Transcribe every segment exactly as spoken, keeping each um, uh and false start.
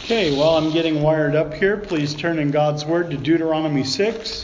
Okay, while I'm getting wired up here, please turn in God's Word to Deuteronomy six.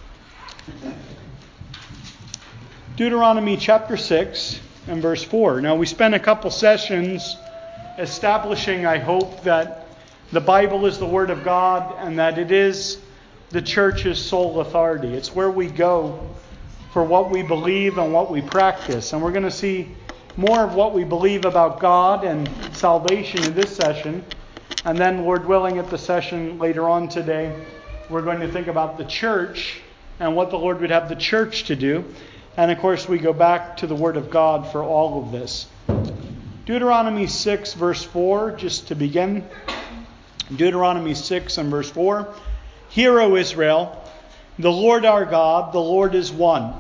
Deuteronomy chapter six and verse four. Now, we spent a couple sessions establishing, I hope, that the Bible is the Word of God and that it is the church's sole authority. It's where we go for what we believe and what we practice. And we're going to see more of what we believe about God and salvation in this session. And then, Lord willing, at the session later on today, we're going to think about the church and what the Lord would have the church to do. And, of course, we go back to the Word of God for all of this. Deuteronomy six, verse four, just to begin. Deuteronomy six and verse four. Hear, O Israel, the Lord our God, the Lord is one.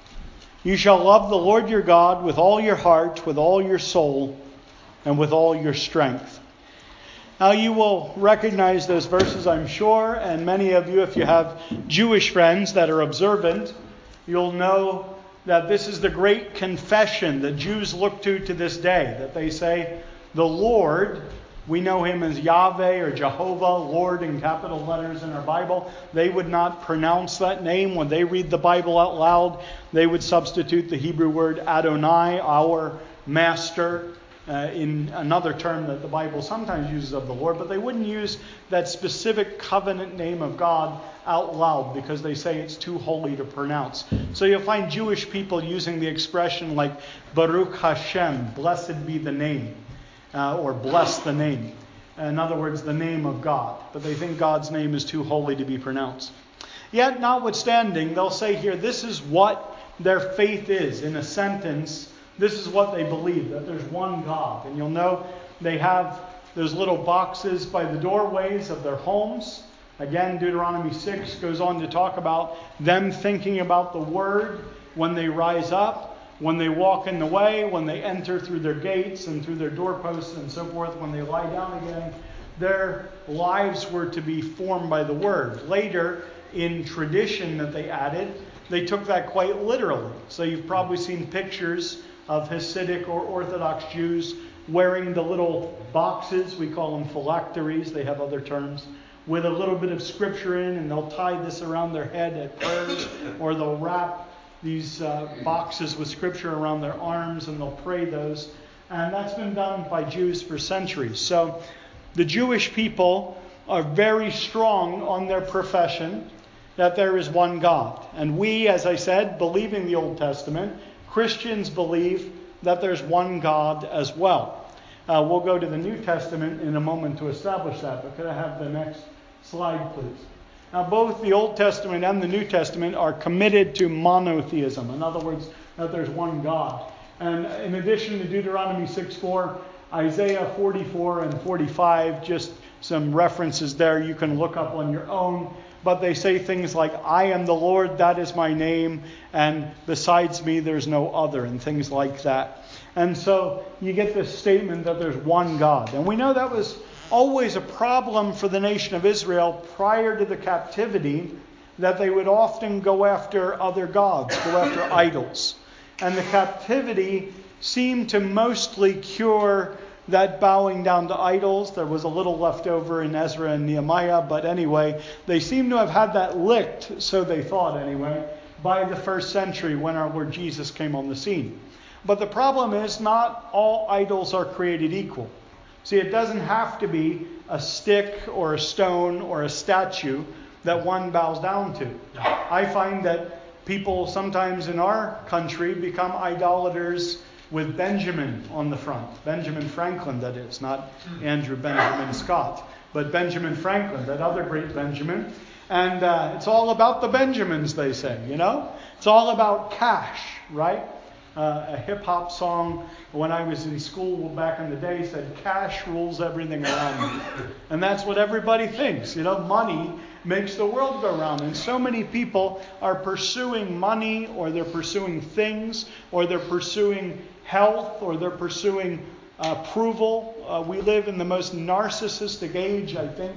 You shall love the Lord your God with all your heart, with all your soul, and with all your strength. Now, you will recognize those verses, I'm sure, and many of you, if you have Jewish friends that are observant, you'll know that this is the great confession that Jews look to to this day, that they say, the Lord, we know him as Yahweh or Jehovah, Lord in capital letters in our Bible. They would not pronounce that name. When they read the Bible out loud, they would substitute the Hebrew word Adonai, our master, Uh, in another term that the Bible sometimes uses of the Lord, but they wouldn't use that specific covenant name of God out loud because they say it's too holy to pronounce. So you'll find Jewish people using the expression like Baruch Hashem, blessed be the name, uh, or bless the name. In other words, the name of God. But they think God's name is too holy to be pronounced. Yet, notwithstanding, they'll say here, this is what their faith is in a sentence. This is what they believe, that there's one God. And you'll know they have those little boxes by the doorways of their homes. Again, Deuteronomy six goes on to talk about them thinking about the Word when they rise up, when they walk in the way, when they enter through their gates and through their doorposts and so forth, when they lie down again. Their lives were to be formed by the Word. Later, in tradition that they added, they took that quite literally. So you've probably seen pictures of Hasidic or Orthodox Jews wearing the little boxes, we call them phylacteries, they have other terms, with a little bit of scripture in, and they'll tie this around their head at prayers, or they'll wrap these uh, boxes with scripture around their arms, and they'll pray those. And that's been done by Jews for centuries. So the Jewish people are very strong on their profession that there is one God. And we, as I said, believing the Old Testament, Christians believe that there's one God as well. Uh, we'll go to the New Testament in a moment to establish that, but could I have the next slide, please? Now, both the Old Testament and the New Testament are committed to monotheism. In other words, that there's one God. And in addition to Deuteronomy six four, Isaiah forty-four and forty-five, just some references there you can look up on your own. But they say things like, I am the Lord, that is my name, and besides me there's no other, and things like that. And so you get this statement that there's one God. And we know that was always a problem for the nation of Israel prior to the captivity, that they would often go after other gods, go after idols. And the captivity seemed to mostly cure that bowing down to idols. There was a little left over in Ezra and Nehemiah, but anyway, they seem to have had that licked, so they thought anyway, by the first century when our Lord Jesus came on the scene. But the problem is, not all idols are created equal. See, it doesn't have to be a stick or a stone or a statue that one bows down to. I find that people sometimes in our country become idolaters with Benjamin on the front. Benjamin Franklin, that is, not Andrew Benjamin Scott, but Benjamin Franklin, that other great Benjamin. And uh, it's all about the Benjamins, they say, you know? It's all about cash, right? Uh, a hip-hop song when I was in school back in the day said, cash rules everything around me. And that's what everybody thinks, you know? Money makes the world go round. And so many people are pursuing money, or they're pursuing things, or they're pursuing health, or they're pursuing approval. Uh, we live in the most narcissistic age, I think,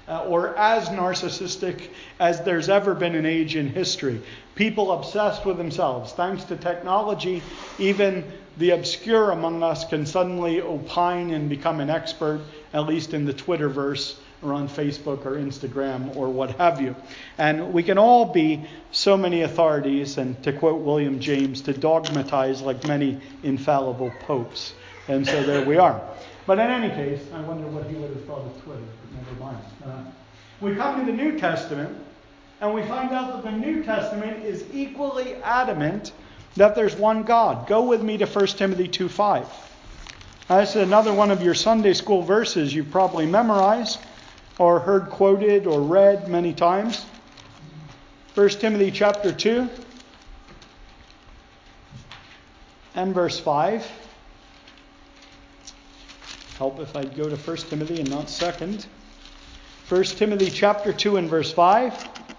uh, or as narcissistic as there's ever been an age in history. People obsessed with themselves. Thanks to technology, even the obscure among us can suddenly opine and become an expert, at least in the Twitterverse or on Facebook or Instagram or what have you. And we can all be so many authorities, and to quote William James, to dogmatize like many infallible popes. And so there we are. But in any case, I wonder what he would have thought of Twitter, but never mind. Uh, we come to the New Testament, and we find out that the New Testament is equally adamant that there's one God. Go with me to First Timothy two five. Now, this is another one of your Sunday school verses you've probably memorized or heard quoted or read many times. First Timothy chapter two and verse five. Help if I'd go to First Timothy and not second. First Timothy chapter two and verse five.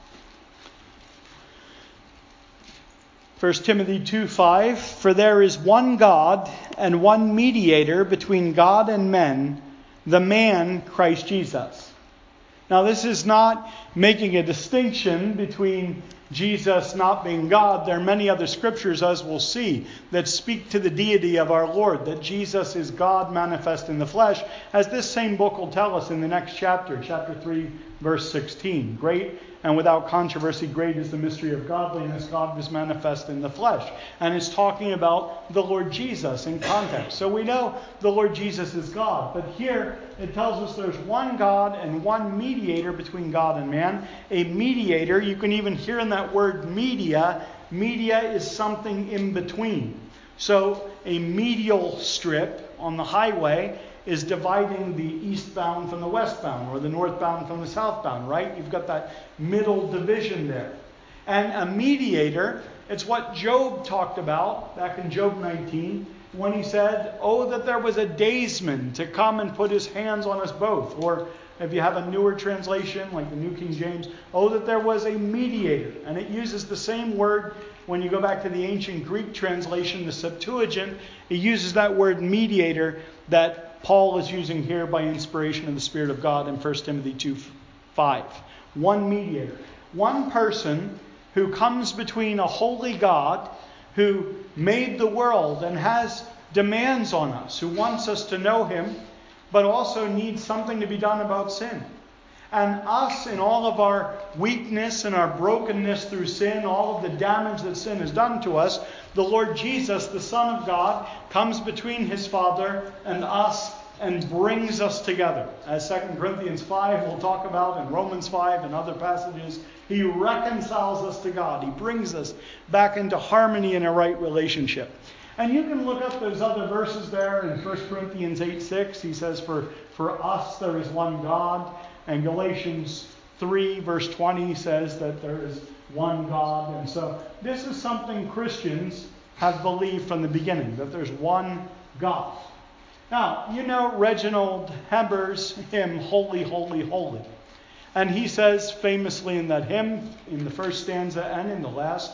First Timothy two five. For there is one God and one mediator between God and men, the man Christ Jesus. Now, this is not making a distinction between Jesus not being God. There are many other scriptures, as we'll see, that speak to the deity of our Lord, that Jesus is God manifest in the flesh, as this same book will tell us in the next chapter, chapter three, verse sixteen. Great and without controversy, great is the mystery of godliness. God was manifest in the flesh. And it's talking about the Lord Jesus in context. So we know the Lord Jesus is God. But here it tells us there's one God and one mediator between God and man. A mediator, you can even hear in that word media. Media is something in between. So a medial strip on the highway is dividing the eastbound from the westbound, or the northbound from the southbound, right? You've got that middle division there. And a mediator, it's what Job talked about back in Job nineteen, when he said, oh, that there was a daysman to come and put his hands on us both. Or if you have a newer translation, like the New King James, oh, that there was a mediator. And it uses the same word when you go back to the ancient Greek translation, the Septuagint. It uses that word mediator that Paul is using here by inspiration of the Spirit of God in First Timothy two five. One mediator. One person who comes between a holy God who made the world and has demands on us, who wants us to know him, but also needs something to be done about sin. And us, in all of our weakness and our brokenness through sin, all of the damage that sin has done to us, the Lord Jesus, the Son of God, comes between his Father and us and brings us together. As Second Corinthians five will talk about, and Romans five and other passages, he reconciles us to God. He brings us back into harmony and a right relationship. And you can look up those other verses there in First Corinthians eight six. He says, for, for us there is one God. And Galatians three verse twenty says that there is one God. And so this is something Christians have believed from the beginning, that there's one God. Now, you know Reginald Heber's hymn, Holy, Holy, Holy. And he says famously in that hymn, in the first stanza and in the last,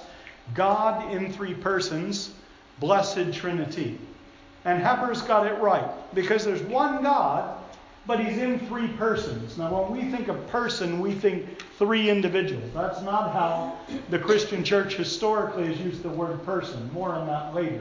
God in three persons, blessed Trinity. And Heber's got it right, because there's one God, but he's in three persons. Now, when we think of person, we think three individuals. That's not how the Christian church historically has used the word person. More on that later.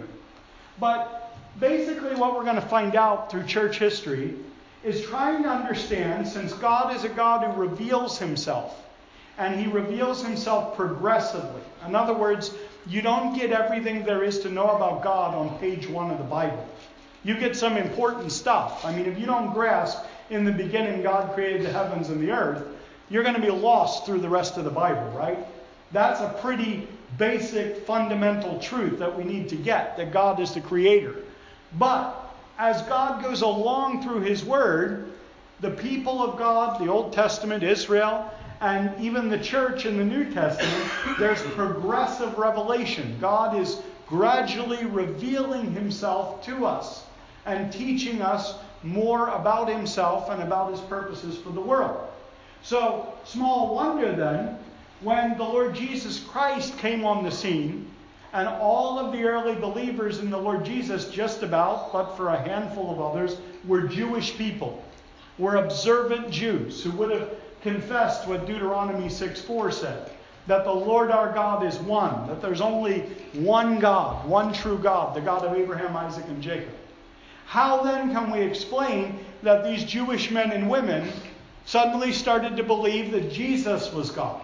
But basically what we're going to find out through church history is trying to understand, since God is a God who reveals himself, and he reveals himself progressively. In other words, you don't get everything there is to know about God on page one of the Bible. You get some important stuff. I mean, if you don't grasp in the beginning God created the heavens and the earth, you're going to be lost through the rest of the Bible, right? That's a pretty basic fundamental truth that we need to get, that God is the creator. But as God goes along through his word, the people of God, the Old Testament, Israel, and even the church in the New Testament, there's progressive revelation. God is gradually revealing himself to us and teaching us more about himself and about his purposes for the world. So, small wonder then, when the Lord Jesus Christ came on the scene, and all of the early believers in the Lord Jesus, just about, but for a handful of others, were Jewish people, were observant Jews who would have confessed what Deuteronomy six four said, that the Lord our God is one, that there's only one God, one true God, the God of Abraham, Isaac, and Jacob. How then can we explain that these Jewish men and women suddenly started to believe that Jesus was God?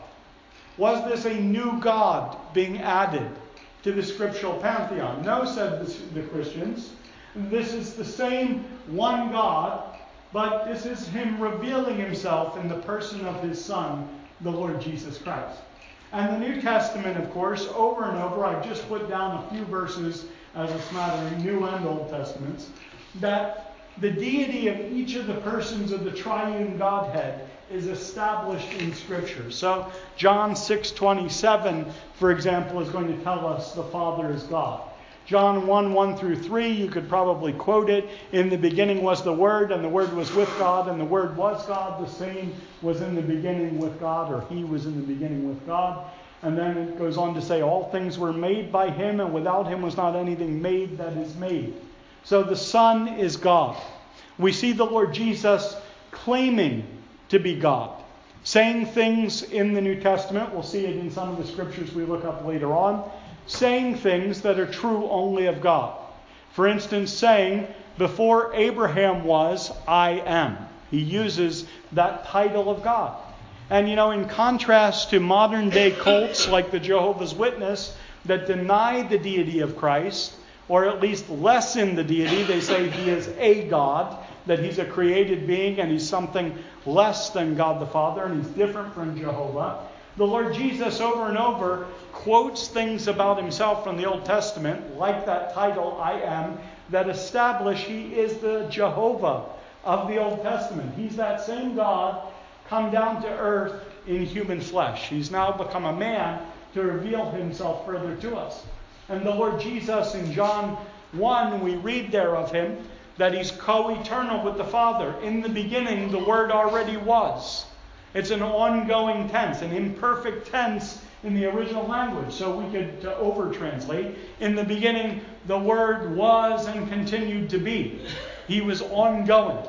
Was this a new God being added to the scriptural pantheon? No, said the Christians. This is the same one God, but this is him revealing himself in the person of his Son, the Lord Jesus Christ. And the New Testament, of course, over and over, I've just put down a few verses as a smattering, New and Old Testaments, that the deity of each of the persons of the triune Godhead is established in Scripture. So John six twenty-seven, for example, is going to tell us the Father is God. John one, one through three, you could probably quote it. In the beginning was the Word, and the Word was with God, and the Word was God. The same was in the beginning with God, or He was in the beginning with God. And then it goes on to say, all things were made by Him, and without Him was not anything made that is made. So the Son is God. We see the Lord Jesus claiming to be God, saying things in the New Testament. We'll see it in some of the scriptures we look up later on. Saying things that are true only of God. For instance, saying, before Abraham was, I am. He uses that title of God. And you know, in contrast to modern day cults like the Jehovah's Witness that deny the deity of Christ, or at least lessen the deity, they say he is a God, that he's a created being and he's something less than God the Father, and he's different from Jehovah. The Lord Jesus over and over quotes things about himself from the Old Testament, like that title, I am, that establish he is the Jehovah of the Old Testament. He's that same God come down to earth in human flesh. He's now become a man to reveal himself further to us. And the Lord Jesus in John one, we read there of him that he's co-eternal with the Father. In the beginning, the Word already was. It's an ongoing tense, an imperfect tense in the original language. So we could uh, over-translate. In the beginning, the Word was and continued to be. He was ongoing.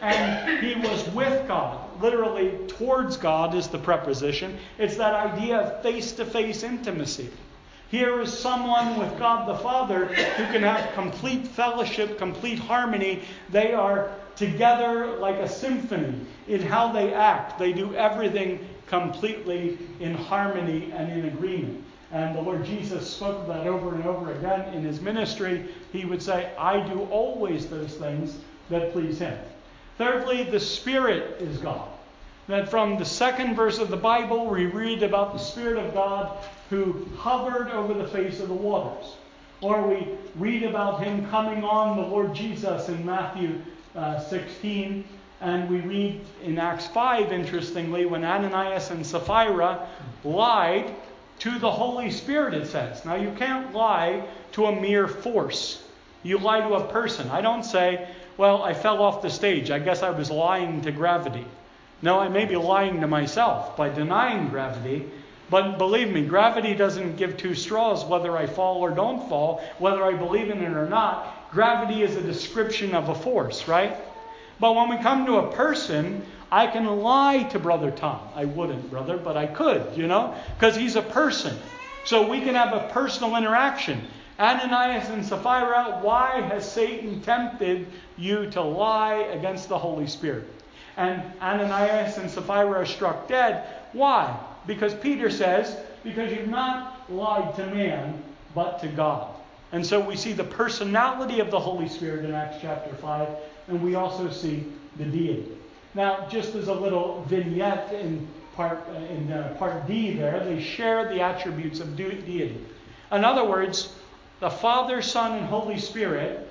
And he was with God. Literally, towards God is the preposition. It's that idea of face-to-face intimacy. Here is someone with God the Father who can have complete fellowship, complete harmony. They are together like a symphony in how they act. They do everything completely in harmony and in agreement. And the Lord Jesus spoke of that over and over again in his ministry. He would say, I do always those things that please him. Thirdly, the Spirit is God. That from the second verse of the Bible, we read about the Spirit of God who hovered over the face of the waters. Or we read about him coming on the Lord Jesus in Matthew uh, sixteen. And we read in Acts five, interestingly, when Ananias and Sapphira lied to the Holy Spirit, it says. Now, you can't lie to a mere force. You lie to a person. I don't say, well, I fell off the stage. I guess I was lying to gravity. No, I may be lying to myself by denying gravity. But believe me, gravity doesn't give two straws whether I fall or don't fall, whether I believe in it or not. Gravity is a description of a force, right? But when we come to a person, I can lie to Brother Tom. I wouldn't, brother, but I could, you know, because he's a person. So we can have a personal interaction. Ananias and Sapphira, why has Satan tempted you to lie against the Holy Spirit? And Ananias and Sapphira are struck dead. Why? Because Peter says, because you've not lied to man, but to God. And so we see the personality of the Holy Spirit in Acts chapter five, and we also see the deity. Now, just as a little vignette in part, in uh, part D there, they share the attributes of deity. In other words, the Father, Son, and Holy Spirit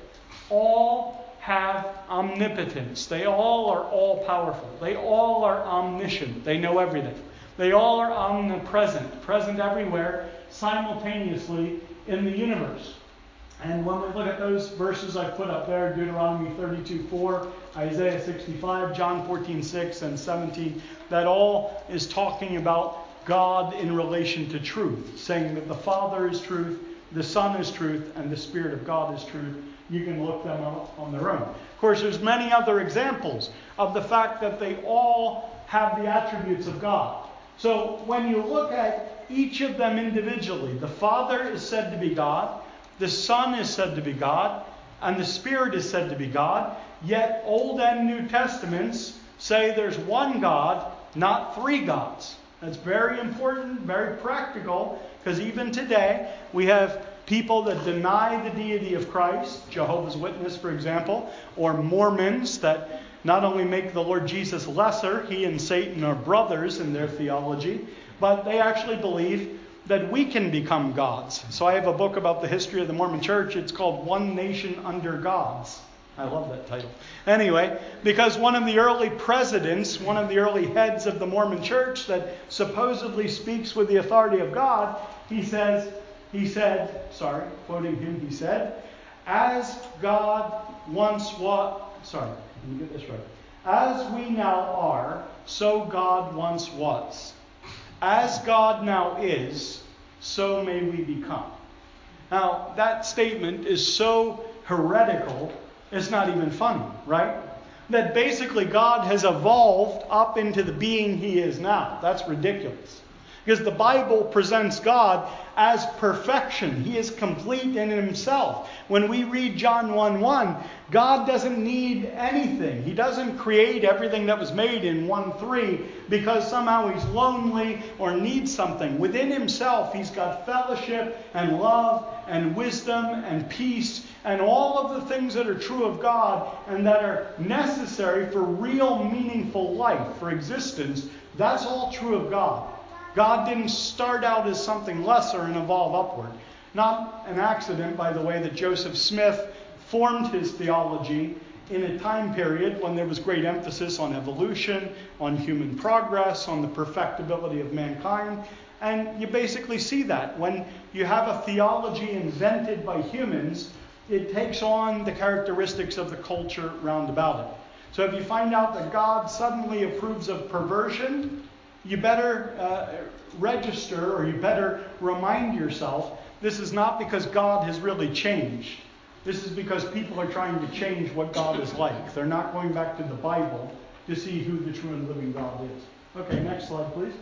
all have omnipotence. They all are all-powerful. They all are omniscient. They know everything. They all are omnipresent, present everywhere, simultaneously in the universe. And when we look at those verses I put up there, Deuteronomy thirty-two four, Isaiah sixty-five, John fourteen six, and seventeen, that all is talking about God in relation to truth, saying that the Father is truth, the Son is truth, and the Spirit of God is truth. You can look them up on their own. Of course, there's many other examples of the fact that they all have the attributes of God. So when you look at each of them individually, the Father is said to be God, the Son is said to be God, and the Spirit is said to be God. Yet Old and New Testaments say there's one God, not three gods. That's very important, very practical, because even today we have people that deny the deity of Christ, Jehovah's Witness, for example, or Mormons that not only make the Lord Jesus lesser, he and Satan are brothers in their theology, but they actually believe that we can become gods. So I have a book about the history of the Mormon Church. It's called One Nation Under Gods. I love that title. Anyway, because one of the early presidents, one of the early heads of the Mormon Church that supposedly speaks with the authority of God, he says, he said, sorry, quoting him, he said, as God once was, sorry, let me get this right. As we now are, so God once was. As God now is, so may we become. Now, that statement is so heretical, it's not even funny, right? That basically God has evolved up into the being he is now. That's ridiculous. Because the Bible presents God as perfection. He is complete in himself. When we read John one one, God doesn't need anything. He doesn't create everything that was made in one three because somehow he's lonely or needs something. Within himself, he's got fellowship and love and wisdom and peace and all of the things that are true of God and that are necessary for real meaningful life, for existence. That's all true of God. God didn't start out as something lesser and evolve upward. Not an accident, by the way, that Joseph Smith formed his theology in a time period when there was great emphasis on evolution, on human progress, on the perfectibility of mankind. And you basically see that. When you have a theology invented by humans, it takes on the characteristics of the culture round about it. So if you find out that God suddenly approves of perversion, you better uh, register or you better remind yourself this is not because God has really changed. This is because people are trying to change what God is like. They're not going back to the Bible to see who the true and living God is. Okay, next slide, please.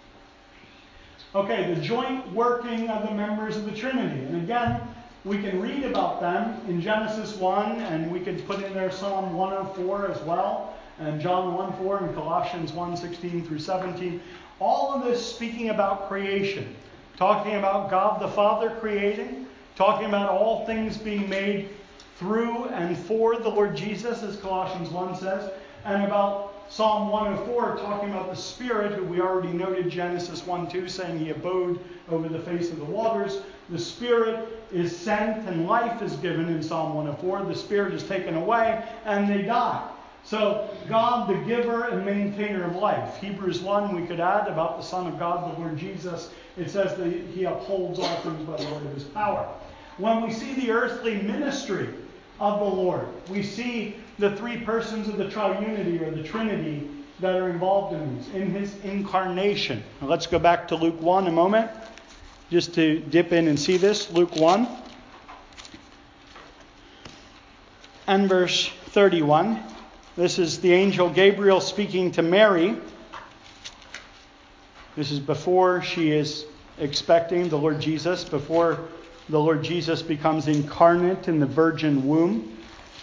Okay, the joint working of the members of the Trinity. And again, we can read about them in Genesis one, and we can put in there Psalm one oh four as well, and John one four and Colossians one sixteen through seventeen. All of this speaking about creation, talking about God the Father creating, talking about all things being made through and for the Lord Jesus, as Colossians one says, and about Psalm one oh four talking about the Spirit, who we already noted Genesis one two saying he abode over the face of the waters. The Spirit is sent and life is given in Psalm one oh four. The Spirit is taken away and they die. So God, the giver and maintainer of life. Hebrews one, we could add about the Son of God, the Lord Jesus. It says that he upholds all things by the word of his power. When we see the earthly ministry of the Lord, we see the three persons of the triunity or the Trinity that are involved in these, in his incarnation. Now let's go back to Luke one a moment, just to dip in and see this. Luke one and verse thirty-one. This is the angel Gabriel speaking to Mary. This is before she is expecting the Lord Jesus, before the Lord Jesus becomes incarnate in the virgin womb.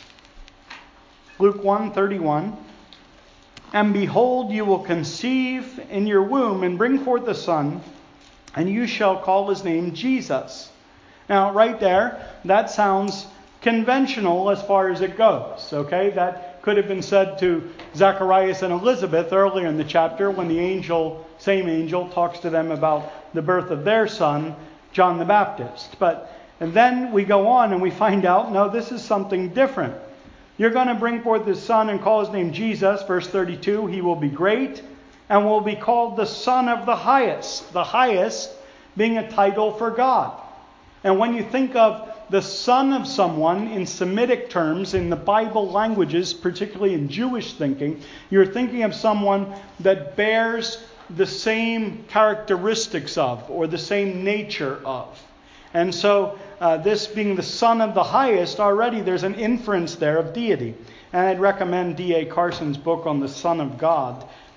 Luke one thirty-one. And behold, you will conceive in your womb and bring forth a son, and you shall call his name Jesus. Now, right there, that sounds conventional as far as it goes. Okay, that could have been said to Zacharias and Elizabeth earlier in the chapter when the angel, same angel, talks to them about the birth of their son, John the Baptist. But and then we go on and we find out, no, this is something different. You're going to bring forth this son and call his name Jesus. Verse thirty-two, he will be great and will be called the Son of the Highest. The highest being a title for God. And when you think of the son of someone in Semitic terms, in the Bible languages, particularly in Jewish thinking, you're thinking of someone that bears the same characteristics of, or the same nature of. And so uh, this being the Son of the Highest, already there's an inference there of deity. And I'd recommend D A Carson's book on the Son of God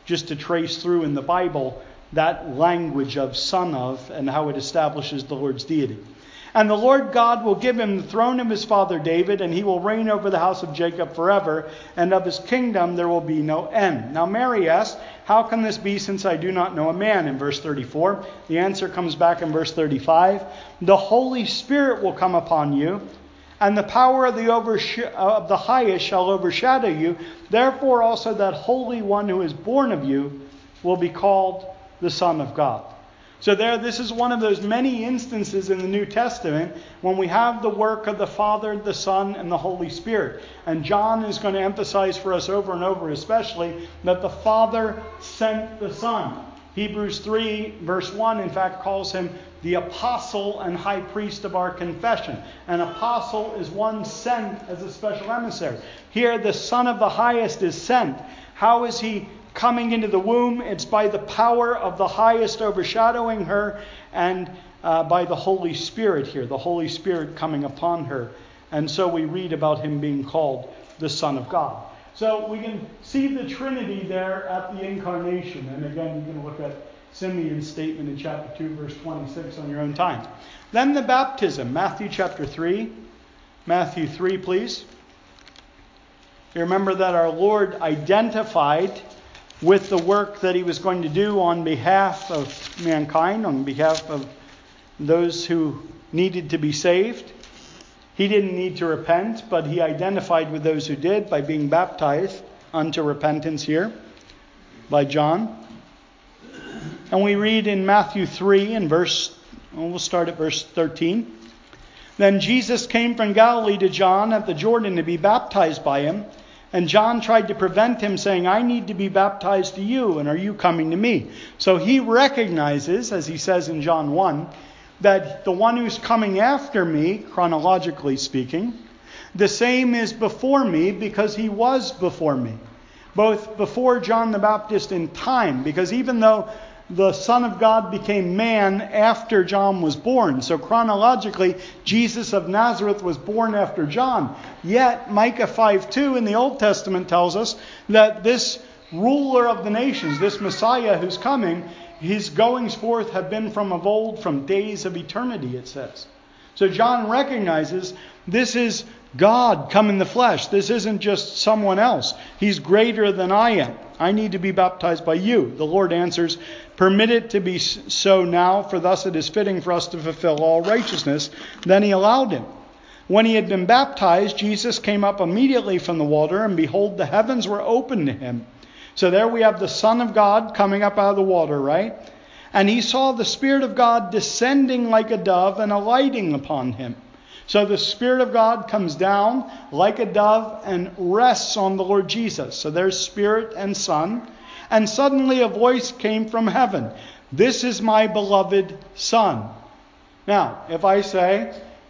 just to trace through in the Bible that language of son of and how it establishes the Lord's deity. And the Lord God will give him the throne of his father David, and he will reign over the house of Jacob forever, and of his kingdom there will be no end. Now Mary asked, how can this be, since I do not know a man? In verse thirty-four. The answer comes back in verse thirty-five. The Holy Spirit will come upon you, and the power of the, oversh- of the highest shall overshadow you. Therefore also that Holy One who is born of you will be called the Son of God. So there, this is one of those many instances in the New Testament when we have the work of the Father, the Son, and the Holy Spirit. And John is going to emphasize for us over and over especially that the Father sent the Son. Hebrews three verse one in fact calls him the apostle and high priest of our confession. An apostle is one sent as a special emissary. Here the Son of the highest is sent. How is he coming into the womb? It's by the power of the highest overshadowing her, and uh, by the Holy Spirit here, the Holy Spirit coming upon her. And so we read about him being called the Son of God. So we can see the Trinity there at the incarnation. And again, you can look at Simeon's statement in chapter two, verse twenty-six on your own time. Then the baptism, Matthew chapter three. Matthew three, please. You remember that our Lord identified with the work that he was going to do on behalf of mankind, on behalf of those who needed to be saved. He didn't need to repent, but he identified with those who did by being baptized unto repentance here by John. And we read in Matthew three and verse, we'll start at verse thirteen. Then Jesus came from Galilee to John at the Jordan to be baptized by him. And John tried to prevent him, saying, I need to be baptized to you, and are you coming to me? So he recognizes, as he says in John one, that the one who's coming after me, chronologically speaking, the same is before me because he was before me. Both before John the Baptist in time, because even though the Son of God became man after John was born. So chronologically, Jesus of Nazareth was born after John. Yet Micah five two in the Old Testament tells us that this ruler of the nations, this Messiah who's coming, his goings forth have been from of old, from days of eternity, it says. So John recognizes this is God come in the flesh. This isn't just someone else. He's greater than I am. I need to be baptized by you. The Lord answers, permit it to be so now, for thus it is fitting for us to fulfill all righteousness. Then he allowed him. When he had been baptized, Jesus came up immediately from the water, and behold, the heavens were opened to him. So there we have the Son of God coming up out of the water, right? And he saw the Spirit of God descending like a dove and alighting upon him. So the Spirit of God comes down like a dove and rests on the Lord Jesus. So there's Spirit and Son. And suddenly a voice came from heaven. This is my beloved Son. Now, if I say,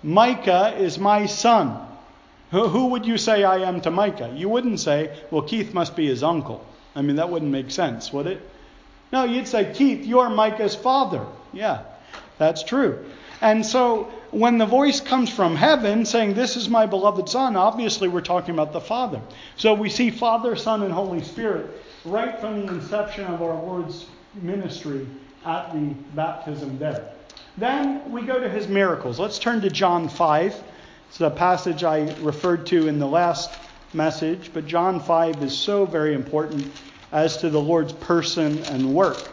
Micah is my son, who, who would you say I am to Micah? You wouldn't say, well, Keith must be his uncle. I mean, that wouldn't make sense, would it? No, you'd say, Keith, you're Micah's father. Yeah, that's true. And so when the voice comes from heaven saying, this is my beloved Son, obviously we're talking about the Father. So we see Father, Son, and Holy Spirit right from the inception of our Lord's ministry at the baptism there. Then we go to his miracles. Let's turn to John five. It's a passage I referred to in the last message, but John five is so very important as to the Lord's person and work.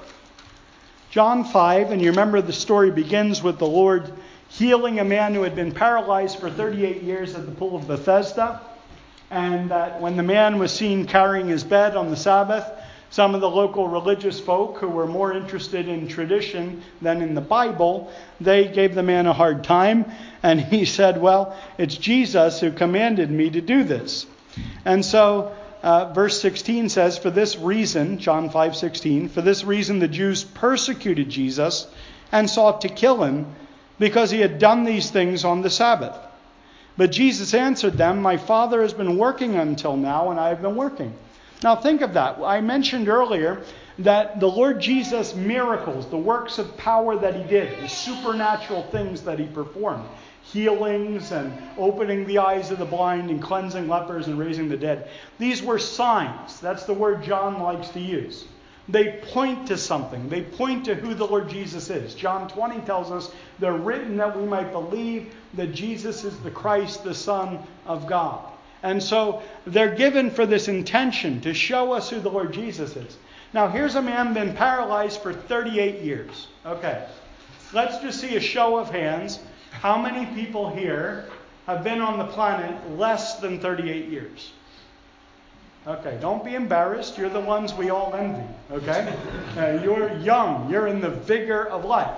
John five, and you remember the story begins with the Lord healing a man who had been paralyzed for thirty-eight years at the pool of Bethesda. And that when the man was seen carrying his bed on the Sabbath, some of the local religious folk who were more interested in tradition than in the Bible, they gave the man a hard time. And he said, well, it's Jesus who commanded me to do this. And so uh, verse sixteen says, for this reason, John five sixteen, for this reason the Jews persecuted Jesus and sought to kill him because he had done these things on the Sabbath. But Jesus answered them, my Father has been working until now, and I have been working. Now think of that. I mentioned earlier that the Lord Jesus' miracles, the works of power that he did, the supernatural things that he performed, healings and opening the eyes of the blind and cleansing lepers and raising the dead, these were signs. That's the word John likes to use. They point to something. They point to who the Lord Jesus is. John twenty tells us they're written that we might believe that Jesus is the Christ, the Son of God. And so they're given for this intention to show us who the Lord Jesus is. Now here's a man been paralyzed for thirty-eight years. Okay, let's just see a show of hands. How many people here have been on the planet less than thirty-eight years? Okay, don't be embarrassed. You're the ones we all envy. Okay? Uh, you're young. You're in the vigor of life.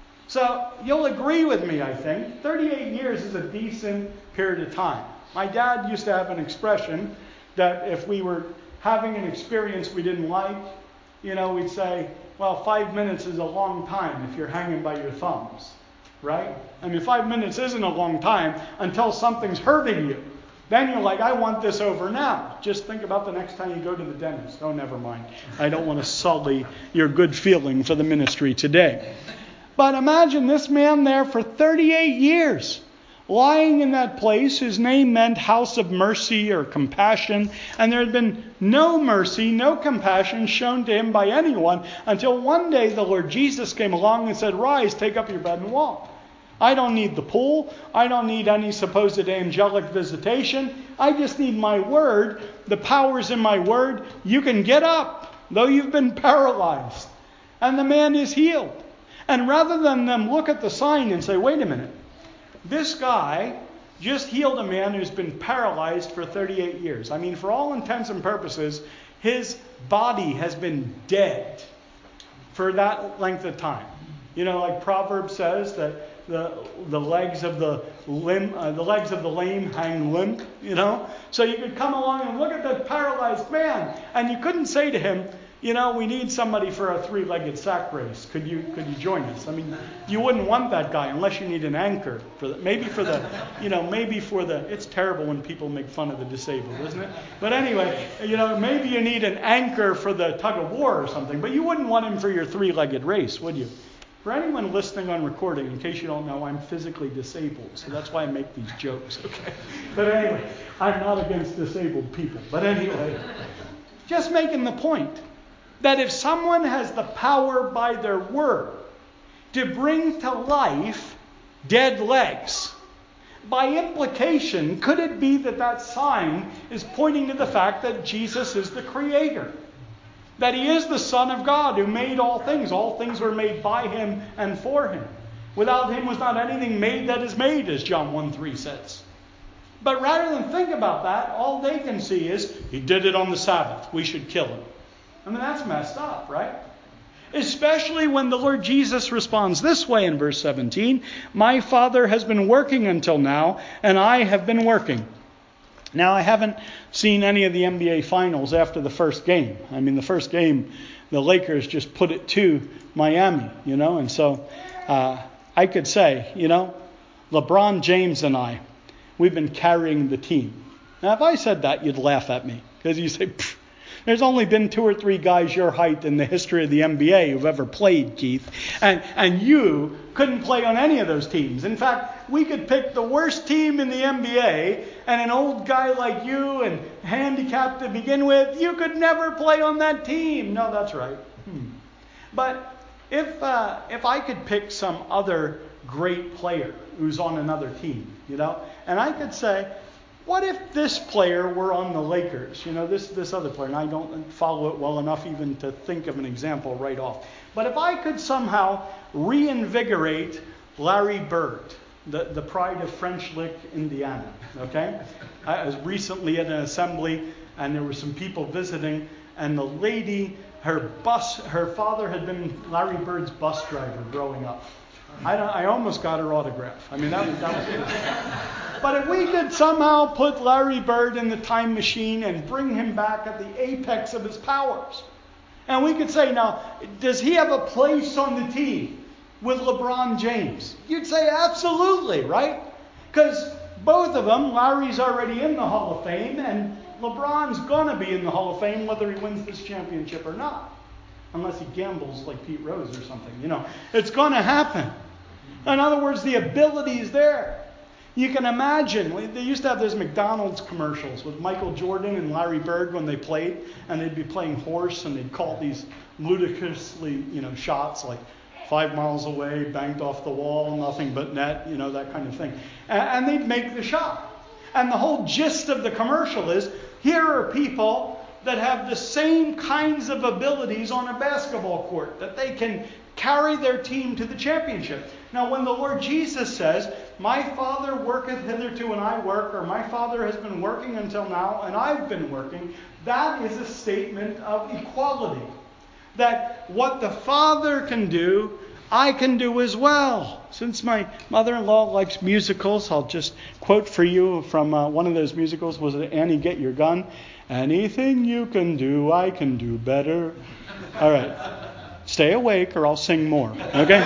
So you'll agree with me, I think. thirty-eight years is a decent period of time. My dad used to have an expression that if we were having an experience we didn't like, you know, we'd say, well, five minutes is a long time if you're hanging by your thumbs. Right? I mean, five minutes isn't a long time until something's hurting you. Then you're like, I want this over now. Just think about the next time you go to the dentist. Oh, never mind. I don't want to sully your good feeling for the ministry today. But imagine this man there for thirty-eight years, lying in that place. His name meant house of mercy or compassion. And there had been no mercy, no compassion shown to him by anyone until one day the Lord Jesus came along and said, rise, take up your bed and walk. I don't need the pool. I don't need any supposed angelic visitation. I just need my word. The power's in my word. You can get up, though you've been paralyzed. And the man is healed. And rather than them look at the sign and say, wait a minute, this guy just healed a man who's been paralyzed for thirty-eight years. I mean, for all intents and purposes, his body has been dead for that length of time. You know, like Proverbs says that the the legs of the limb, uh, the legs of the lame hang limp. You know, so you could come along and look at that paralyzed man, and you couldn't say to him, you know, we need somebody for a three-legged sack race. Could you could you join us? I mean, you wouldn't want that guy unless you need an anchor for the, maybe for the, you know, maybe for the. It's terrible when people make fun of the disabled, isn't it? But anyway, you know, maybe you need an anchor for the tug of war or something. But you wouldn't want him for your three-legged race, would you? For anyone listening on recording, in case you don't know, I'm physically disabled, so that's why I make these jokes, okay? But anyway, I'm not against disabled people. But anyway, just making the point that if someone has the power by their word to bring to life dead legs, by implication, could it be that that sign is pointing to the fact that Jesus is the Creator? That He is the Son of God who made all things. All things were made by Him and for Him. Without Him was not anything made that is made, as John one three says. But rather than think about that, all they can see is, He did it on the Sabbath. We should kill Him. I mean, that's messed up, right? Especially when the Lord Jesus responds this way in verse seventeen. My Father has been working until now, and I have been working. Now, I haven't seen any of the N B A finals after the first game. I mean, the first game, the Lakers just put it to Miami, you know. And so uh, I could say, you know, LeBron James and I, we've been carrying the team. Now, if I said that, you'd laugh at me. Because you say, pfft, there's only been two or three guys your height in the history of the N B A who've ever played, Keith. And, and you couldn't play on any of those teams. In fact, we could pick the worst team in the N B A, and an old guy like you and handicapped to begin with, you could never play on that team. No, that's right. Hmm. But if uh, if I could pick some other great player who's on another team, you know, and I could say, what if this player were on the Lakers? You know, this this other player, and I don't follow it well enough even to think of an example right off. But if I could somehow reinvigorate Larry Bird, the, the pride of French Lick, Indiana, okay? I was recently at an assembly, and there were some people visiting, and the lady, her bus, her father had been Larry Bird's bus driver growing up. I, don't, I almost got her autograph. I mean, that was, that was good. But if we could somehow put Larry Bird in the time machine and bring him back at the apex of his powers, and we could say, now, does he have a place on the team with LeBron James? You'd say absolutely, right? Because both of them, Larry's already in the Hall of Fame, and LeBron's going to be in the Hall of Fame whether he wins this championship or not. Unless he gambles like Pete Rose or something. You know, it's going to happen. In other words, the ability is there. You can imagine, they used to have those McDonald's commercials with Michael Jordan and Larry Bird when they played, and they'd be playing horse, and they'd call these ludicrously, you know, shots like five miles away, banked off the wall, nothing but net, you know, that kind of thing. And, and they'd make the shot. And the whole gist of the commercial is, here are people that have the same kinds of abilities on a basketball court, that they can carry their team to the championship. Now, when the Lord Jesus says, my Father worketh hitherto and I work, or my Father has been working until now and I've been working, that is a statement of equality. That what the Father can do, I can do as well. Since my mother-in-law likes musicals, I'll just quote for you from uh, one of those musicals. Was it Annie, Get Your Gun? Anything you can do, I can do better. All right. Stay awake or I'll sing more. Okay?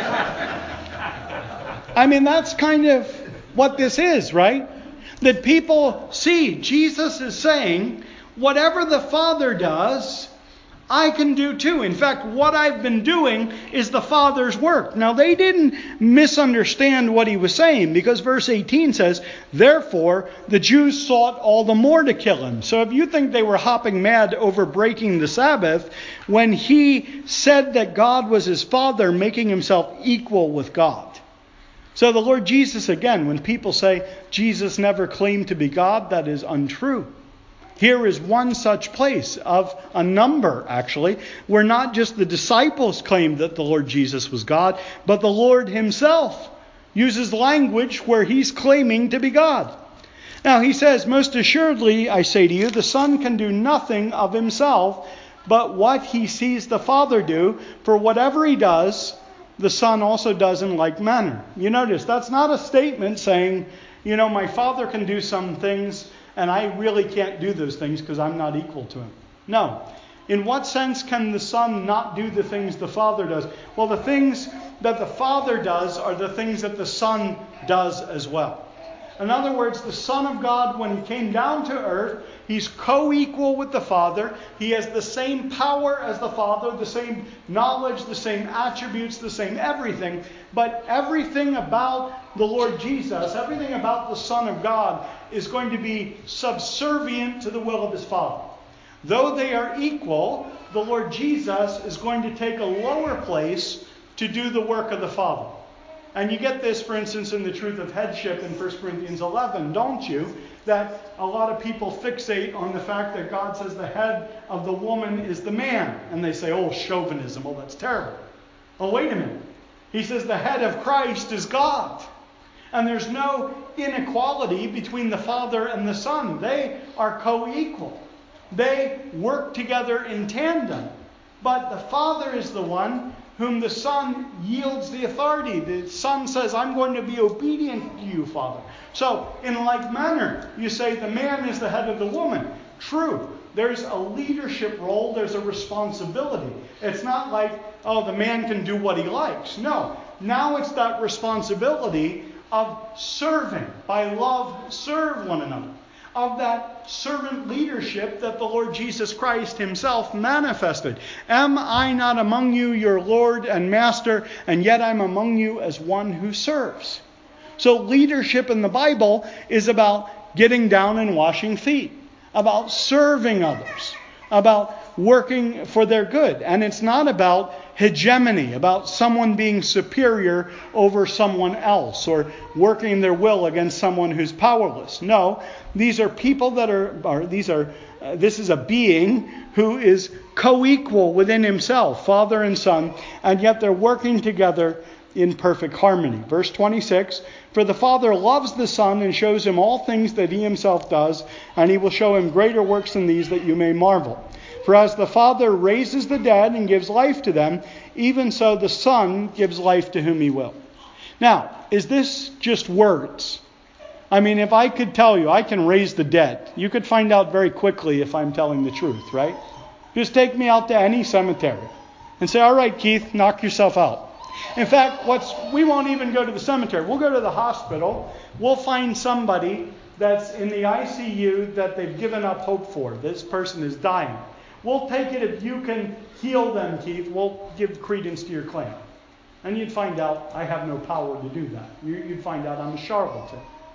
I mean, that's kind of what this is, right? That people see Jesus is saying, whatever the Father does, I can do too. In fact, what I've been doing is the Father's work. Now, they didn't misunderstand what he was saying, because verse eighteen says, therefore, the Jews sought all the more to kill him. So if you think they were hopping mad over breaking the Sabbath, when he said that God was his Father, making himself equal with God. So the Lord Jesus, again, when people say Jesus never claimed to be God, that is untrue. Here is one such place of a number, actually, where not just the disciples claimed that the Lord Jesus was God, but the Lord himself uses language where he's claiming to be God. Now, he says, most assuredly, I say to you, the Son can do nothing of himself, but what he sees the Father do, for whatever he does, the Son also does in like manner. You notice, that's not a statement saying, you know, my Father can do some things, and I really can't do those things because I'm not equal to him. No. In what sense can the Son not do the things the Father does? Well, the things that the Father does are the things that the Son does as well. In other words, the Son of God, when he came down to earth, he's co-equal with the Father. He has the same power as the Father, the same knowledge, the same attributes, the same everything. But everything about the Lord Jesus, everything about the Son of God is going to be subservient to the will of his Father. Though they are equal, the Lord Jesus is going to take a lower place to do the work of the Father. And you get this, for instance, in the truth of headship in First Corinthians eleven, don't you? That a lot of people fixate on the fact that God says the head of the woman is the man. And they say, oh, chauvinism, oh, that's terrible. Oh, wait a minute. He says the head of Christ is God. And there's no inequality between the Father and the Son. They are co-equal. They work together in tandem. But the Father is the one whom the Son yields the authority. The Son says, I'm going to be obedient to you, Father. So, in like manner, you say the man is the head of the woman. True. There's a leadership role. There's a responsibility. It's not like, oh, the man can do what he likes. No. Now it's that responsibility of serving. By love, serve one another. Of that servant leadership that the Lord Jesus Christ himself manifested. Am I not among you your Lord and Master, and yet I'm among you as one who serves? So leadership in the Bible is about getting down and washing feet, about serving others, about working for their good. And it's not about hegemony, about someone being superior over someone else or working their will against someone who's powerless. No, these are people that are, are these are, uh, this is a being who is co-equal within himself, Father and Son, and yet they're working together in perfect harmony. Verse twenty-six, for the Father loves the Son and shows him all things that he himself does, and he will show him greater works than these, that you may marvel. For as the Father raises the dead and gives life to them, even so the Son gives life to whom he will. Now, is this just words? I mean, if I could tell you I can raise the dead, you could find out very quickly if I'm telling the truth, right? Just take me out to any cemetery and say, all right, Keith, knock yourself out. In fact, what's we won't even go to the cemetery. We'll go to the hospital. We'll find somebody that's in the I C U that they've given up hope for. This person is dying. We'll take it if you can heal them, Keith. We'll give credence to your claim. And you'd find out I have no power to do that. You'd find out I'm a charlatan.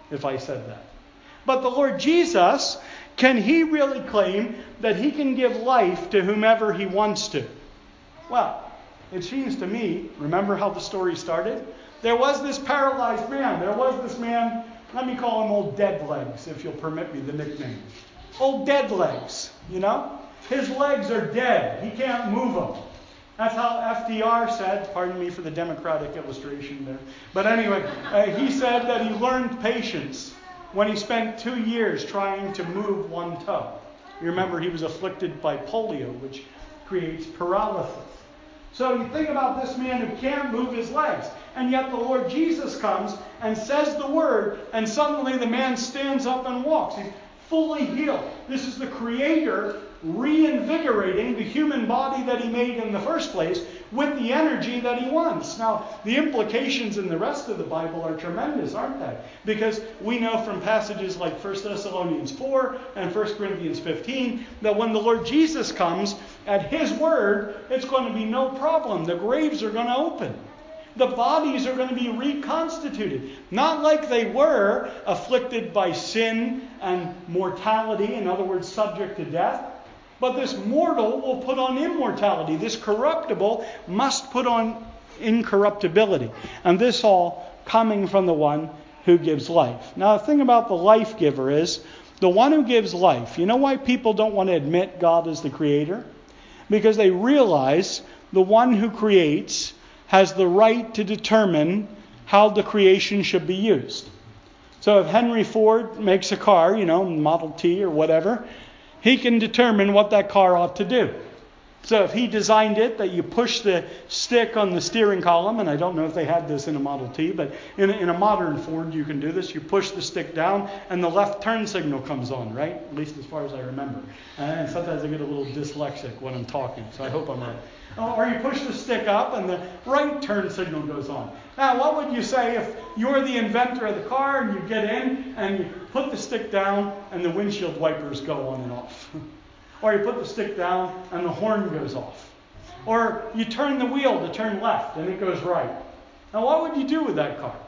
if I said that. But the Lord Jesus, can he really claim that he can give life to whomever he wants to? Well, it seems to me, remember how the story started? There was this paralyzed man. There was this man, let me call him Old Dead Legs, if you'll permit me the nickname. Old Dead Legs, you know? His legs are dead. He can't move them. That's how F D R said, pardon me for the Democratic illustration there. But anyway, uh, he said that he learned patience when he spent two years trying to move one toe. You remember he was afflicted by polio, which creates paralysis. So you think about this man who can't move his legs. And yet the Lord Jesus comes and says the word, and suddenly the man stands up and walks. He's fully healed. This is the Creator reinvigorating the human body that he made in the first place with the energy that he wants. Now, the implications in the rest of the Bible are tremendous, aren't they? Because we know from passages like First Thessalonians four and First Corinthians fifteen that when the Lord Jesus comes, at his word, it's going to be no problem. The graves are going to open. The bodies are going to be reconstituted. Not like they were afflicted by sin and mortality, in other words, subject to death. But this mortal will put on immortality. This corruptible must put on incorruptibility. And this all coming from the one who gives life. Now, the thing about the life giver is the one who gives life. You know why people don't want to admit God as the creator? Because they realize the one who creates has the right to determine how the creation should be used. So if Henry Ford makes a car, you know, Model T or whatever, he can determine what that car ought to do. So if he designed it that you push the stick on the steering column, and I don't know if they had this in a Model T, but in a, in a modern Ford you can do this. You push the stick down and the left turn signal comes on, right? At least as far as I remember. And sometimes I get a little dyslexic when I'm talking, so I hope I'm right. Or you push the stick up and the right turn signal goes on. Now, what would you say if you're the inventor of the car and you get in and you put the stick down and the windshield wipers go on and off? Or you put the stick down and the horn goes off? Or you turn the wheel to turn left and it goes right? Now, what would you do with that car?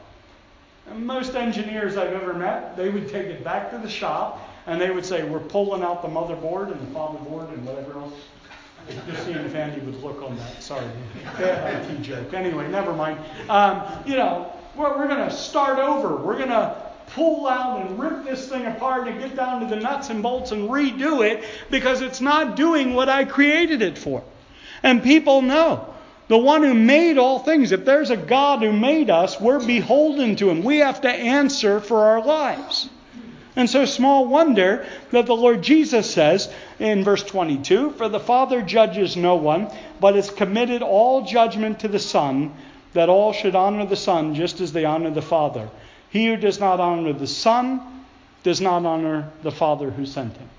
And most engineers I've ever met, they would take it back to the shop and they would say, we're pulling out the motherboard and the fatherboard and whatever else. Just seeing if Andy would look on that. Sorry. Bad I T joke. Anyway, never mind. Um, you know, we're, we're going to start over. We're going to pull out and rip this thing apart and get down to the nuts and bolts and redo it because it's not doing what I created it for. And people know the one who made all things. If there's a God who made us, we're beholden to him. We have to answer for our lives. And so small wonder that the Lord Jesus says in verse twenty-two, for the Father judges no one, but has committed all judgment to the Son, that all should honor the Son just as they honor the Father. He who does not honor the Son does not honor the Father who sent him.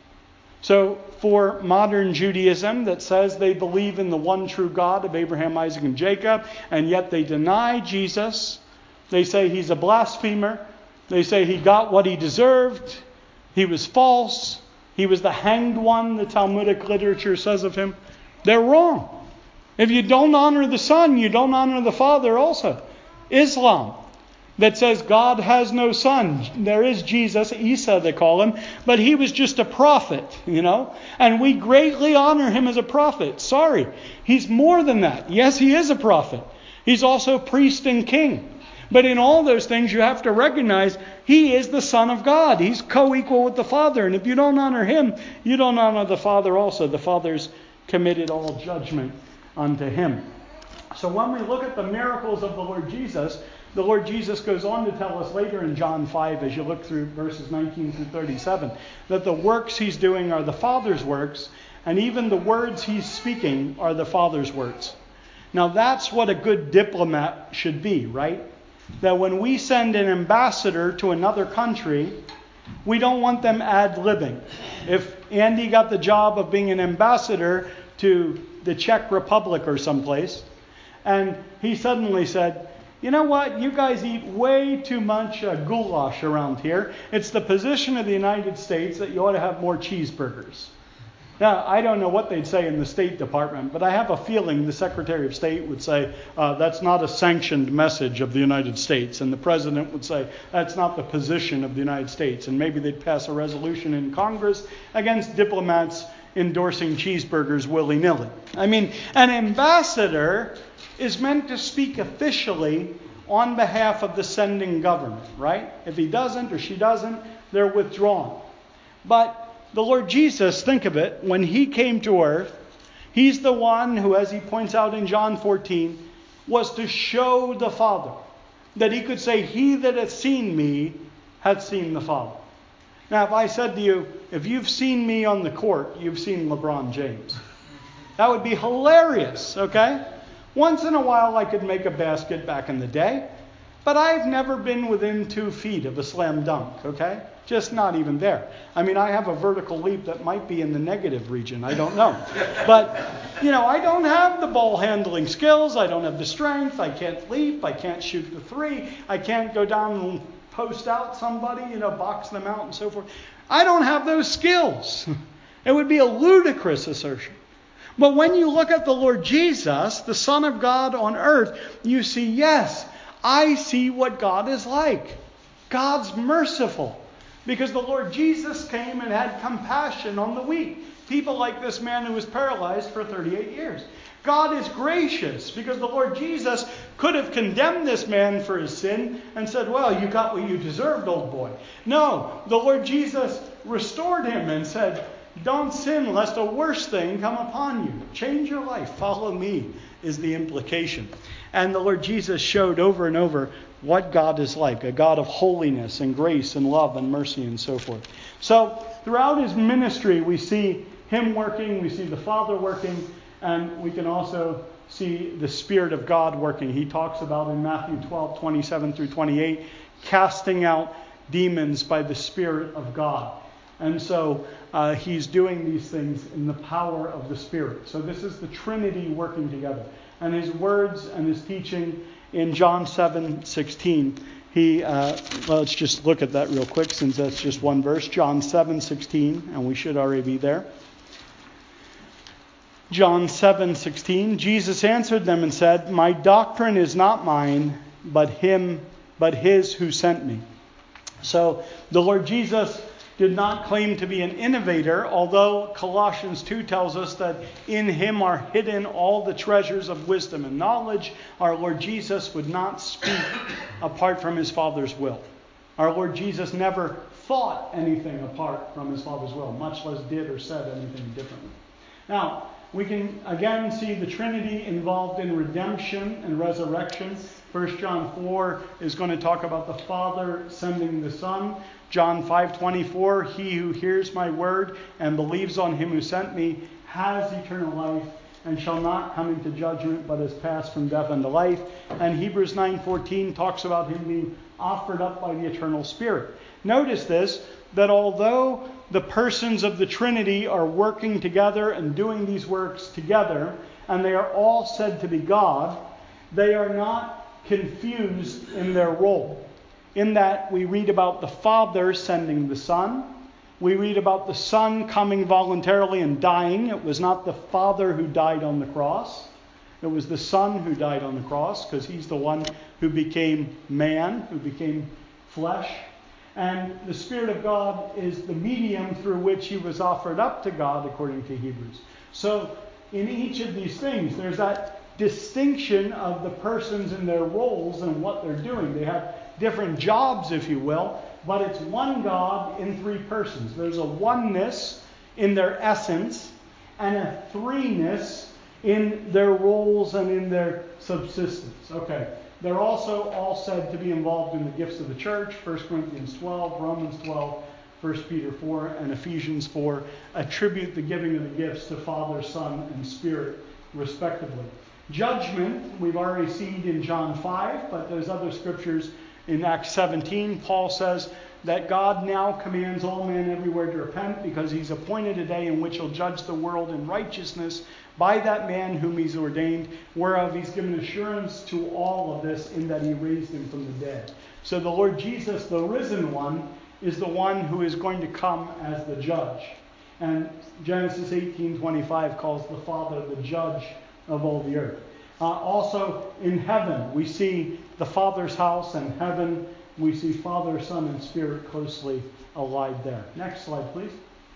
So for modern Judaism that says they believe in the one true God of Abraham, Isaac, and Jacob, and yet they deny Jesus, they say he's a blasphemer. They say he got what he deserved. He was false. He was the hanged one, the Talmudic literature says of him. They're wrong. If you don't honor the Son, you don't honor the Father also. Islam, that says God has no son. There is Jesus, Isa they call him, but he was just a prophet, you know. And we greatly honor him as a prophet. Sorry, he's more than that. Yes, he is a prophet. He's also priest and king. But in all those things, you have to recognize he is the Son of God. He's co-equal with the Father. And if you don't honor him, you don't honor the Father also. The Father's committed all judgment unto him. So when we look at the miracles of the Lord Jesus, the Lord Jesus goes on to tell us later in John five, as you look through verses nineteen through thirty-seven, that the works he's doing are the Father's works, and even the words he's speaking are the Father's words. Now that's what a good diplomat should be, right? That when we send an ambassador to another country, we don't want them ad-libbing. If Andy got the job of being an ambassador to the Czech Republic or someplace, and he suddenly said, you know what, you guys eat way too much uh, goulash around here. It's the position of the United States that you ought to have more cheeseburgers. Now, I don't know what they'd say in the State Department, but I have a feeling the Secretary of State would say, uh, that's not a sanctioned message of the United States. And the President would say, that's not the position of the United States. And maybe they'd pass a resolution in Congress against diplomats endorsing cheeseburgers willy-nilly. I mean, an ambassador is meant to speak officially on behalf of the sending government, right? If he doesn't or she doesn't, they're withdrawn. But the Lord Jesus, think of it, when he came to earth, he's the one who, as he points out in John fourteen, was to show the Father. That he could say, he that hath seen me hath seen the Father. Now, if I said to you, if you've seen me on the court, you've seen LeBron James. That would be hilarious, okay? Once in a while I could make a basket back in the day, but I've never been within two feet of a slam dunk, okay? Just not even there. I mean, I have a vertical leap that might be in the negative region. I don't know. But, you know, I don't have the ball handling skills. I don't have the strength. I can't leap. I can't shoot the three. I can't go down and post out somebody, you know, box them out and so forth. I don't have those skills. It would be a ludicrous assertion. But when you look at the Lord Jesus, the Son of God on earth, you see, yes, I see what God is like. God's merciful. Because the Lord Jesus came and had compassion on the weak. People like this man who was paralyzed for thirty-eight years. God is gracious because the Lord Jesus could have condemned this man for his sin and said, well, you got what you deserved, old boy. No, the Lord Jesus restored him and said, don't sin lest a worse thing come upon you. Change your life. Follow me is the implication. And the Lord Jesus showed over and over what God is like, a God of holiness and grace and love and mercy and so forth. So throughout his ministry, we see him working, we see the Father working, and we can also see the Spirit of God working. He talks about in Matthew twelve, twenty-seven through twenty-eight, casting out demons by the Spirit of God. And so uh, he's doing these things in the power of the Spirit. So this is the Trinity working together. And his words and his teaching in John seven sixteen, he, uh, well, let's just look at that real quick since that's just one verse. John seven sixteen, and we should already be there. John seven sixteen, Jesus answered them and said, my doctrine is not mine, but him, but his who sent me. So the Lord Jesus did not claim to be an innovator, although Colossians two tells us that in him are hidden all the treasures of wisdom and knowledge. Our Lord Jesus would not speak apart from his Father's will. Our Lord Jesus never thought anything apart from his Father's will, much less did or said anything differently. Now, we can again see the Trinity involved in redemption and resurrection. First John four is going to talk about the Father sending the Son. John five twenty-four, he who hears my word and believes on him who sent me has eternal life and shall not come into judgment, but is passed from death unto life. And Hebrews nine fourteen talks about him being offered up by the eternal Spirit. Notice this, that although the persons of the Trinity are working together and doing these works together, and they are all said to be God, they are not confused in their role. In that we read about the Father sending the Son. We read about the Son coming voluntarily and dying. It was not the Father who died on the cross. It was the Son who died on the cross, because he's the one who became man, who became flesh. And the Spirit of God is the medium through which he was offered up to God, according to Hebrews. So in each of these things, there's that distinction of the persons and their roles and what they're doing. They have different jobs, if you will, but it's one God in three persons. There's a oneness in their essence and a threeness in their roles and in their subsistence. Okay. They're also all said to be involved in the gifts of the church. First Corinthians twelve, Romans twelve, First Peter four, and Ephesians four attribute the giving of the gifts to Father, Son, and Spirit, respectively. Judgment, we've already seen in John five, but there's other scriptures. In Acts seventeen, Paul says that God now commands all men everywhere to repent, because he's appointed a day in which he'll judge the world in righteousness by that man whom he's ordained, whereof he's given assurance to all of this in that he raised him from the dead. So the Lord Jesus, the risen one, is the one who is going to come as the judge. And Genesis eighteen twenty-five calls the Father the judge of all the earth. Uh, also in heaven, we see the Father's house, and heaven, we see Father, Son, and Spirit closely allied there. Next slide, please.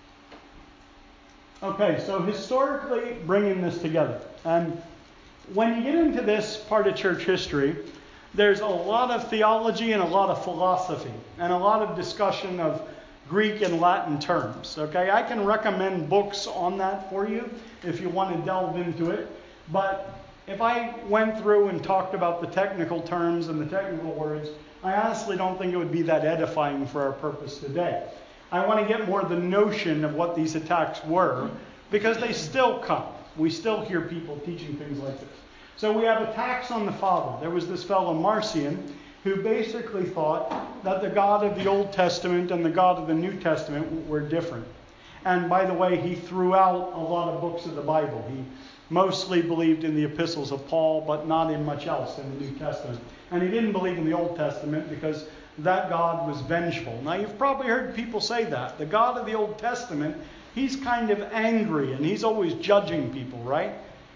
Okay, so historically bringing this together. And when you get into this part of church history, there's a lot of theology and a lot of philosophy and a lot of discussion of Greek and Latin terms. Okay, I can recommend books on that for you if you want to delve into it. But if I went through and talked about the technical terms and the technical words, I honestly don't think it would be that edifying for our purpose today. I want to get more the notion of what these attacks were, because they still come. We still hear people teaching things like this. So we have attacks on the Father. There was this fellow Marcion who basically thought that the God of the Old Testament and the God of the New Testament were different. And by the way, he threw out a lot of books of the Bible. He mostly believed in the epistles of Paul, but not in much else in the New Testament. And he didn't believe in the Old Testament because that God was vengeful. Now, you've probably heard people say that. The God of the Old Testament, he's kind of angry and he's always judging people, right?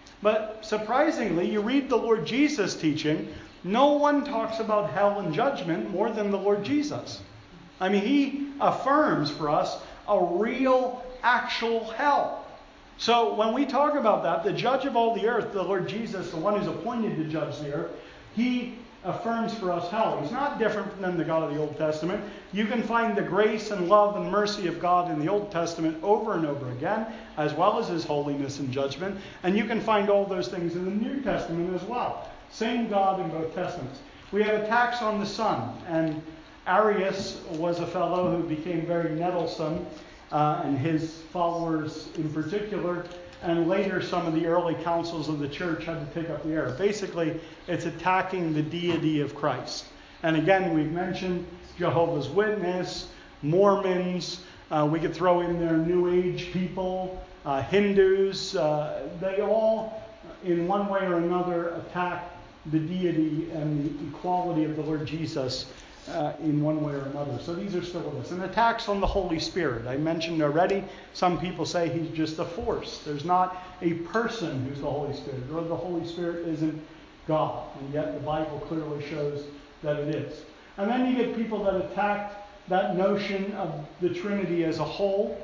But surprisingly, you read the Lord Jesus teaching, no one talks about hell and judgment more than the Lord Jesus. I mean, he affirms for us a real, actual hell. So when we talk about that, the judge of all the earth, the Lord Jesus, the one who's appointed to judge the earth, he affirms for us hell. He's not different than the God of the Old Testament. You can find the grace and love and mercy of God in the Old Testament over and over again, as well as his holiness and judgment. And you can find all those things in the New Testament as well. Same God in both Testaments. We have attacks on the Son. And Arius was a fellow who became very nettlesome, uh, and his followers in particular. And later, some of the early councils of the church had to take up the error. Basically, it's attacking the deity of Christ. And again, we've mentioned Jehovah's Witness, Mormons. Uh, we could throw in there New Age people, uh, Hindus. Uh, they all, in one way or another, attack the deity and the equality of the Lord Jesus Uh, in one way or another. So these are still with us. And attacks on the Holy Spirit. I mentioned already, some people say he's just a force. There's not a person who's the Holy Spirit, or the Holy Spirit isn't God. And yet the Bible clearly shows that it is. And then you get people that attack that notion of the Trinity as a whole.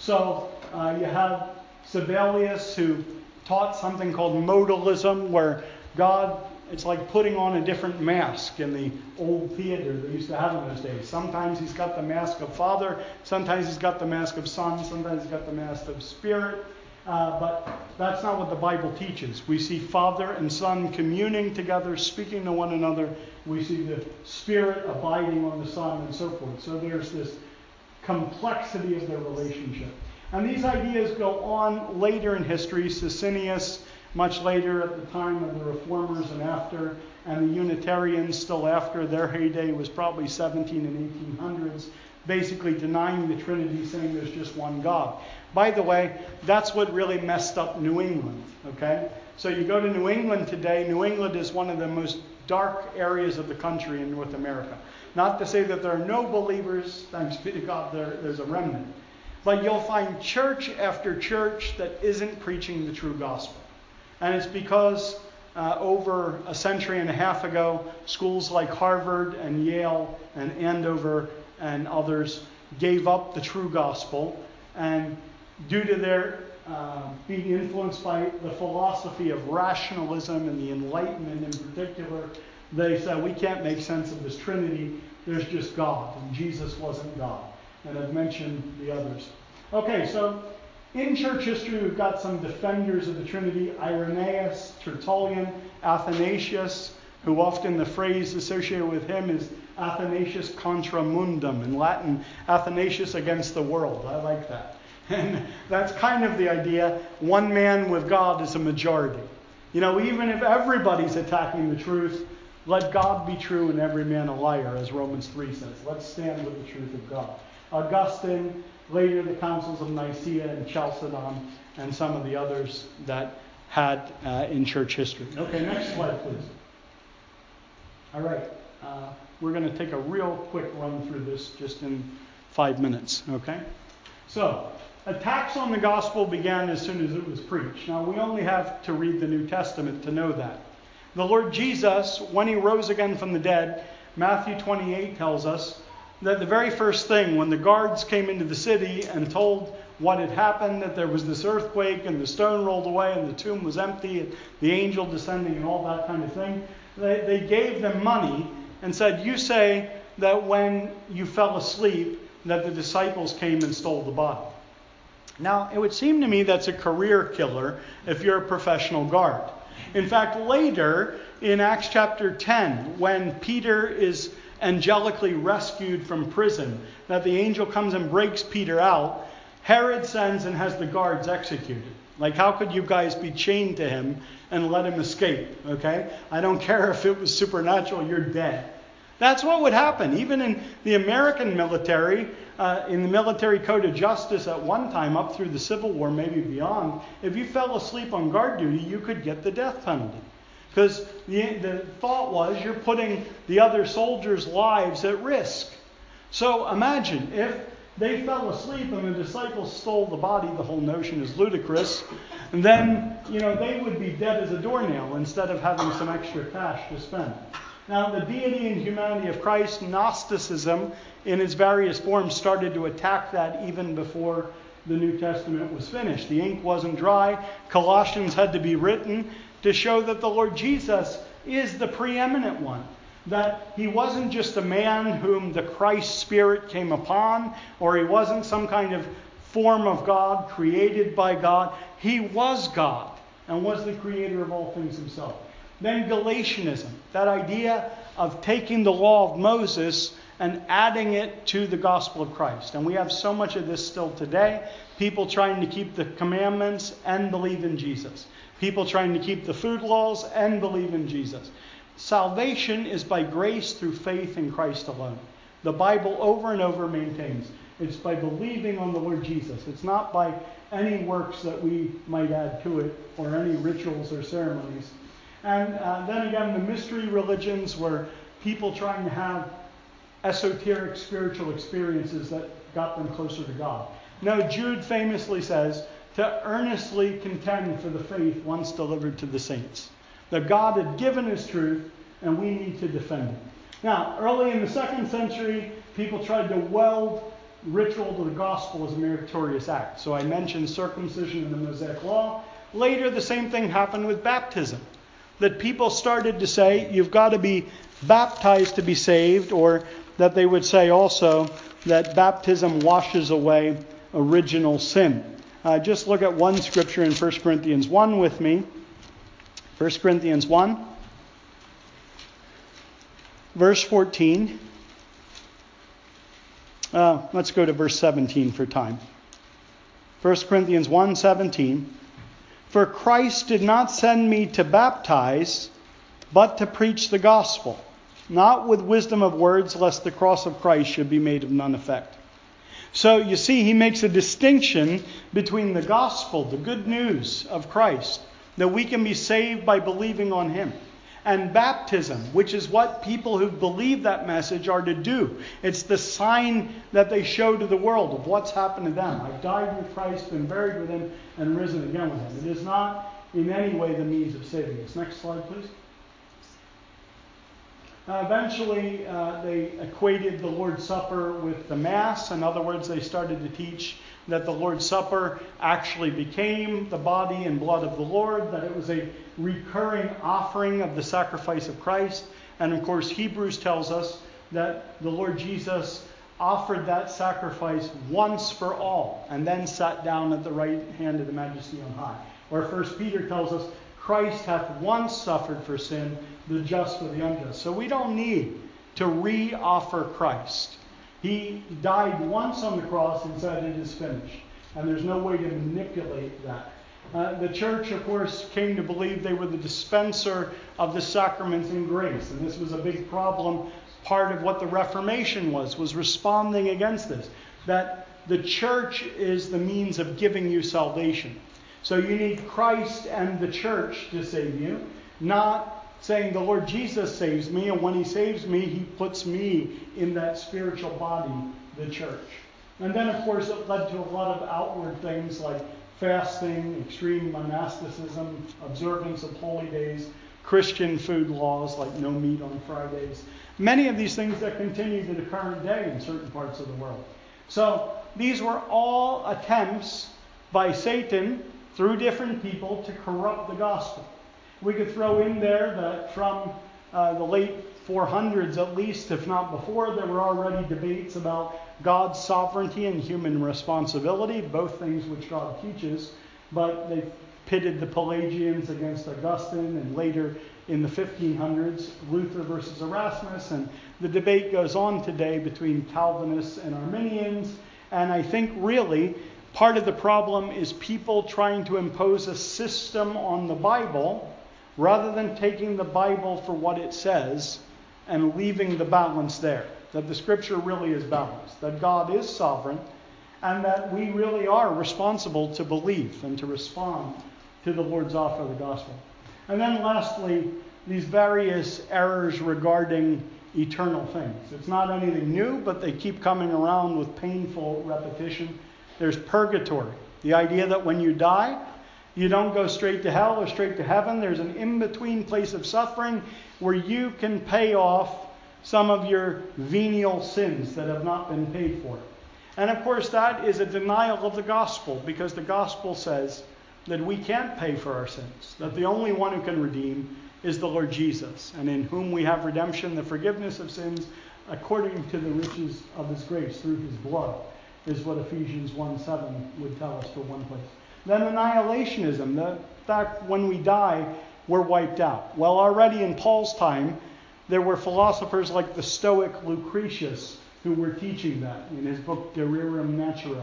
So uh, you have Sabellius, who taught something called modalism, where God, it's like putting on a different mask in the old theater they used to have in those days. Sometimes he's got the mask of Father, sometimes he's got the mask of Son, sometimes he's got the mask of Spirit. Uh, but that's not what the Bible teaches. We see Father and Son communing together, speaking to one another. We see the Spirit abiding on the Son and so forth. So there's this complexity of their relationship. And these ideas go on later in history. Socinius, much later at the time of the Reformers and after, and the Unitarians still after. Their heyday was probably seventeen and eighteen hundreds, basically denying the Trinity, saying there's just one God. By the way, that's what really messed up New England, okay? So you go to New England today, New England is one of the most dark areas of the country in North America. Not to say that there are no believers, thanks be to God, there, there's a remnant. But you'll find church after church that isn't preaching the true gospel. And it's because uh, over a century and a half ago, schools like Harvard and Yale and Andover and others gave up the true gospel. And due to their uh, being influenced by the philosophy of rationalism and the Enlightenment in particular, they said, we can't make sense of this Trinity. There's just God. And Jesus wasn't God. And I've mentioned the others. Okay, so in church history, we've got some defenders of the Trinity: Irenaeus, Tertullian, Athanasius, who often the phrase associated with him is Athanasius contra mundum. In Latin, Athanasius against the world. I like that. And that's kind of the idea. One man with God is a majority. You know, even if everybody's attacking the truth, let God be true and every man a liar, as Romans three says. Let's stand with the truth of God. Augustine, later the councils of Nicaea and Chalcedon, and some of the others that had uh, in church history. Okay, next slide, please. All right, uh, we're going to take a real quick run through this just in five minutes, okay? So, attacks on the gospel began as soon as it was preached. Now, we only have to read the New Testament to know that. The Lord Jesus, when he rose again from the dead, Matthew twenty-eight tells us that the very first thing, when the guards came into the city and told what had happened, that there was this earthquake and the stone rolled away and the tomb was empty and the angel descending and all that kind of thing, they, they gave them money and said, you say that when you fell asleep that the disciples came and stole the body. Now, it would seem to me that's a career killer if you're a professional guard. In fact, later in Acts chapter ten, when Peter is angelically rescued from prison, that the angel comes and breaks Peter out, Herod sends and has the guards executed. Like, how could you guys be chained to him and let him escape? Okay? I don't care if it was supernatural, you're dead. That's what would happen. Even in the American military, uh, in the military code of justice at one time, up through the Civil War, maybe beyond, if you fell asleep on guard duty, you could get the death penalty. Because the, the thought was you're putting the other soldiers' lives at risk. So imagine if they fell asleep and the disciples stole the body, the whole notion is ludicrous, and then, you know, they would be dead as a doornail instead of having some extra cash to spend. Now, the deity and humanity of Christ, Gnosticism in its various forms, started to attack that even before the New Testament was finished. The ink wasn't dry. Colossians had to be written to show that the Lord Jesus is the preeminent one. That he wasn't just a man whom the Christ Spirit came upon, or he wasn't some kind of form of God created by God. He was God and was the creator of all things himself. Then Galatianism, that idea of taking the law of Moses and adding it to the gospel of Christ. And we have so much of this still today. People trying to keep the commandments and believe in Jesus. People trying to keep the food laws and believe in Jesus. Salvation is by grace through faith in Christ alone. The Bible over and over maintains it's by believing on the Lord Jesus. It's not by any works that we might add to it or any rituals or ceremonies. And uh, then again, the mystery religions were people trying to have esoteric spiritual experiences that got them closer to God. No, Jude famously says to earnestly contend for the faith once delivered to the saints. That God had given his truth and we need to defend it. Now, early in the second century, people tried to weld ritual to the gospel as a meritorious act. So I mentioned circumcision in the Mosaic Law. Later, the same thing happened with baptism. That people started to say, you've got to be baptized to be saved, or that they would say also that baptism washes away original sin. Uh, just look at one scripture in First Corinthians one with me. First Corinthians one, verse fourteen. Uh, let's go to verse seventeen for time. First Corinthians one seventeen. For Christ did not send me to baptize, but to preach the gospel, not with wisdom of words, lest the cross of Christ should be made of none effect. So you see, he makes a distinction between the gospel, the good news of Christ, that we can be saved by believing on him, and baptism, which is what people who believe that message are to do. It's the sign that they show to the world of what's happened to them. I've died with Christ, been buried with him, and risen again with him. It is not in any way the means of saving us. Next slide, please. Uh, eventually, uh, they equated the Lord's Supper with the Mass. In other words, they started to teach that the Lord's Supper actually became the body and blood of the Lord, that it was a recurring offering of the sacrifice of Christ. And of course, Hebrews tells us that the Lord Jesus offered that sacrifice once for all, and then sat down at the right hand of the Majesty on high. Or First Peter tells us, Christ hath once suffered for sin, the just for the unjust. So we don't need to re-offer Christ. He died once on the cross and said it is finished. And there's no way to manipulate that. Uh, the church, of course, came to believe they were the dispenser of the sacraments and grace. And this was a big problem. Part of what the Reformation was, was responding against this. That the church is the means of giving you salvation. So you need Christ and the church to save you, not saying the Lord Jesus saves me, and when he saves me, he puts me in that spiritual body, the church. And then, of course, it led to a lot of outward things like fasting, extreme monasticism, observance of holy days, Christian food laws like no meat on Fridays. Many of these things that continue to the current day in certain parts of the world. So these were all attempts by Satan through different people to corrupt the gospel. We could throw in there that from uh, the late four hundreds at least, if not before, there were already debates about God's sovereignty and human responsibility, both things which God teaches, but they pitted the Pelagians against Augustine, and later in the fifteen hundreds, Luther versus Erasmus, and the debate goes on today between Calvinists and Arminians, and I think really part of the problem is people trying to impose a system on the Bible rather than taking the Bible for what it says and leaving the balance there. That the Scripture really is balanced. That God is sovereign. And that we really are responsible to believe and to respond to the Lord's offer of the gospel. And then lastly, these various errors regarding eternal things. It's not anything new, but they keep coming around with painful repetition. There's purgatory. The idea that when you die, you don't go straight to hell or straight to heaven. There's an in-between place of suffering where you can pay off some of your venial sins that have not been paid for. And of course, that is a denial of the gospel, because the gospel says that we can't pay for our sins, that the only one who can redeem is the Lord Jesus, and in whom we have redemption, the forgiveness of sins, according to the riches of his grace through his blood, is what Ephesians one seven would tell us for one place. Then annihilationism, the fact when we die, we're wiped out. Well, already in Paul's time, there were philosophers like the Stoic Lucretius who were teaching that in his book De Rerum Natura.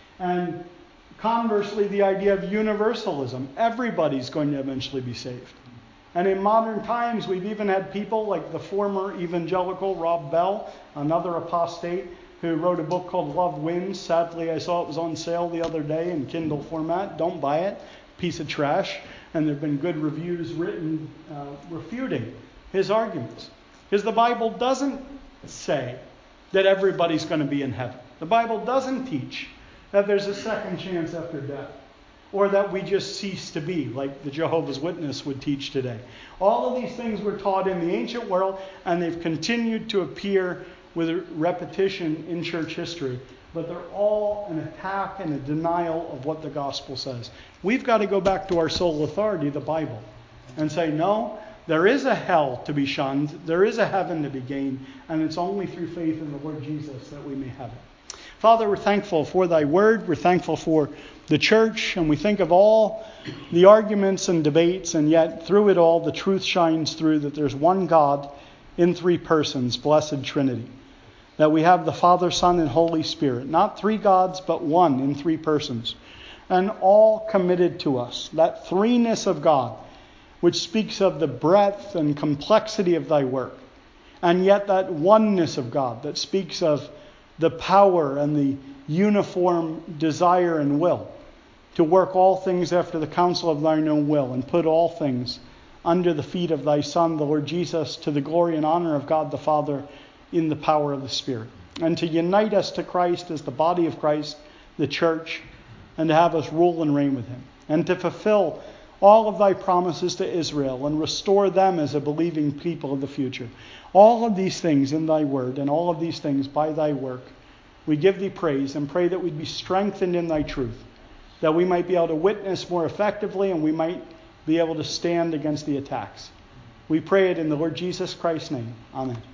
And conversely, the idea of universalism. Everybody's going to eventually be saved. And in modern times, we've even had people like the former evangelical Rob Bell, another apostate, who wrote a book called Love Wins. Sadly, I saw it was on sale the other day in Kindle format. Don't buy it. Piece of trash. And there have been good reviews written uh, refuting his arguments. Because the Bible doesn't say that everybody's going to be in heaven. The Bible doesn't teach that there's a second chance after death, or that we just cease to be, like the Jehovah's Witness would teach today. All of these things were taught in the ancient world, and they've continued to appear with repetition in church history, but they're all an attack and a denial of what the gospel says. We've got to go back to our sole authority, the Bible, and say, no, there is a hell to be shunned, there is a heaven to be gained, and it's only through faith in the Lord Jesus that we may have it. Father, we're thankful for thy word, we're thankful for the church, and we think of all the arguments and debates, and yet through it all the truth shines through that there's one God in three persons, blessed Trinity. That we have the Father, Son, and Holy Spirit. Not three gods, but one in three persons. And all committed to us. That threeness of God, which speaks of the breadth and complexity of thy work. And yet that oneness of God that speaks of the power and the uniform desire and will to work all things after the counsel of thine own will, and put all things under the feet of thy Son, the Lord Jesus, to the glory and honor of God the Father, in the power of the Spirit. And to unite us to Christ as the body of Christ, the church, and to have us rule and reign with him. And to fulfill all of thy promises to Israel and restore them as a believing people of the future. All of these things in thy word, and all of these things by thy work, we give thee praise and pray that we'd be strengthened in thy truth, that we might be able to witness more effectively, and we might be able to stand against the attacks. We pray it in the Lord Jesus Christ's name. Amen.